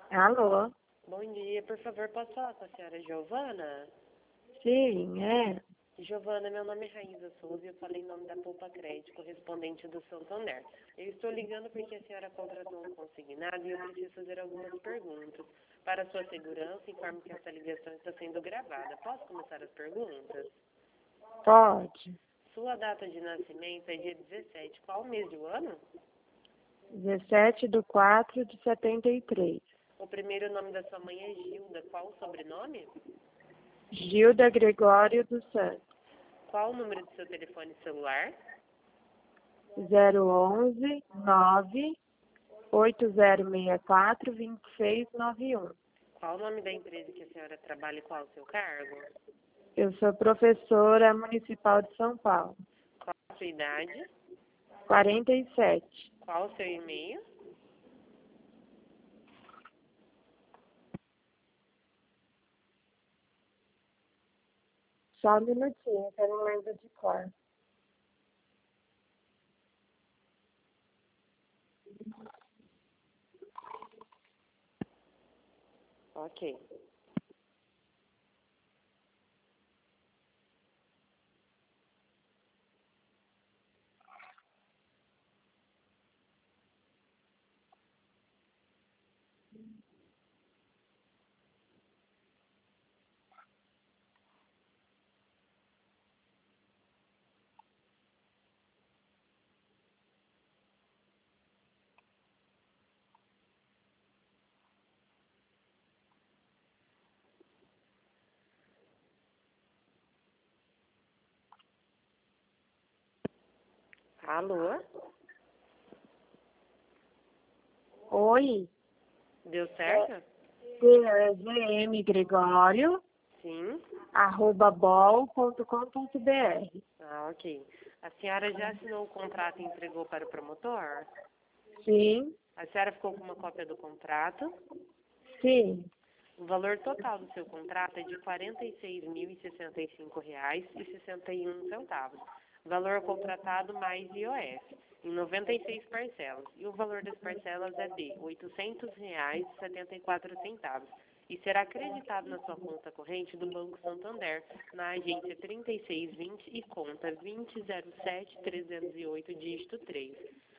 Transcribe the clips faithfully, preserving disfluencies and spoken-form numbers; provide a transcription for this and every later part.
Alô? Bom dia, por favor, posso falar com a senhora Giovana? Sim, é. Giovana, meu nome é Raíza Souza e eu falei em nome da Poupa Crédito, correspondente do Santander. Eu estou ligando porque a senhora contratou um consignado e eu preciso fazer algumas perguntas. Para sua segurança, informo que essa ligação está sendo gravada. Posso começar as perguntas? Pode. Sua data de nascimento é dia dezessete. Qual mês do ano? dezessete de quatro de setenta e três. O primeiro nome da sua mãe é Gilda. Qual o sobrenome? Gilda Gregório dos Santos. Qual o número do seu telefone celular? zero onze nove oito zero seis quatro dois seis nove um. Qual o nome da empresa que a senhora trabalha e qual o seu cargo? Eu sou professora municipal de São Paulo. Qual a sua idade? quarenta e sete. Qual o seu e-mail? Só um minutinho, que eu não lembro de cor. Ok. Alô? Oi? Deu certo? Sim, é G M Gregório, Sim. arroba bol ponto com ponto br. Ah, ok. A senhora já assinou o contrato e entregou para o promotor? Sim, A senhora ficou com uma cópia do contrato? sim. O valor total do seu contrato é de quarenta e seis mil e sessenta e cinco reais e sessenta e um centavos. Valor contratado mais I O S, em noventa e seis parcelas. E o valor das parcelas é de oitocentos reais e setenta e quatro centavos. E será acreditado na sua conta corrente do Banco Santander, na agência trinta e seis vinte e conta vinte zero sete trezentos e oito, dígito três.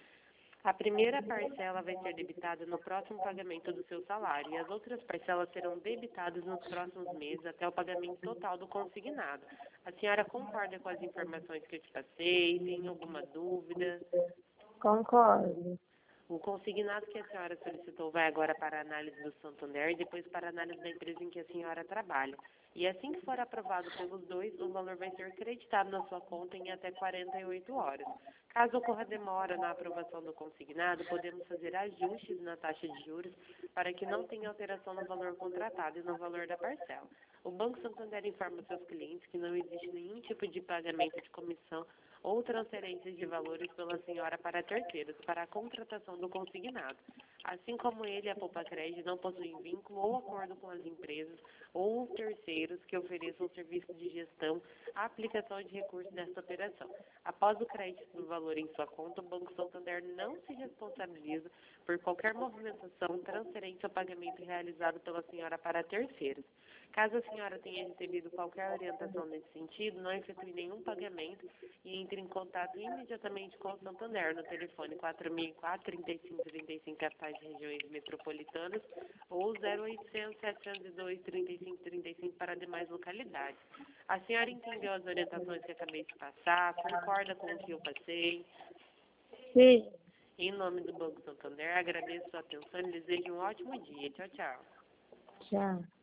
A primeira parcela vai ser debitada no próximo pagamento do seu salário e as outras parcelas serão debitadas nos próximos meses até o pagamento total do consignado. A senhora concorda com as informações que eu te passei? Tem alguma dúvida? Concordo. O consignado que a senhora solicitou vai agora para a análise do Santander e depois para a análise da empresa em que a senhora trabalha. E assim que for aprovado pelos dois, o valor vai ser creditado na sua conta em até quarenta e oito horas. Caso ocorra demora na aprovação do consignado, podemos fazer ajustes na taxa de juros para que não tenha alteração no valor contratado e no valor da parcela. O Banco Santander informa seus clientes que não existe nenhum tipo de pagamento de comissão ou transferências de valores pela senhora para terceiros para a contratação do consignado. Assim como ele, a Poupa Crédito não possuem vínculo ou acordo com as empresas ou terceiros que ofereçam serviço de gestão, a aplicação de recursos nesta operação. Após o crédito do valor em sua conta, o Banco Santander não se responsabiliza por qualquer movimentação, transferência ou pagamento realizado pela senhora para terceiros. Caso a senhora tenha recebido qualquer orientação nesse sentido, não efetue nenhum pagamento e entre em contato imediatamente com o Santander no telefone quatro mil e quatro, trinta e cinco trinta e cinco, capitais de regiões metropolitanas, ou zero oitocentos, setecentos e dois, trinta e cinco trinta e cinco para demais localidades. A senhora entendeu as orientações que acabei de passar? Concorda com o que eu passei? Sim. Em nome do Banco Santander, agradeço a sua atenção e desejo um ótimo dia. Tchau, tchau. Tchau.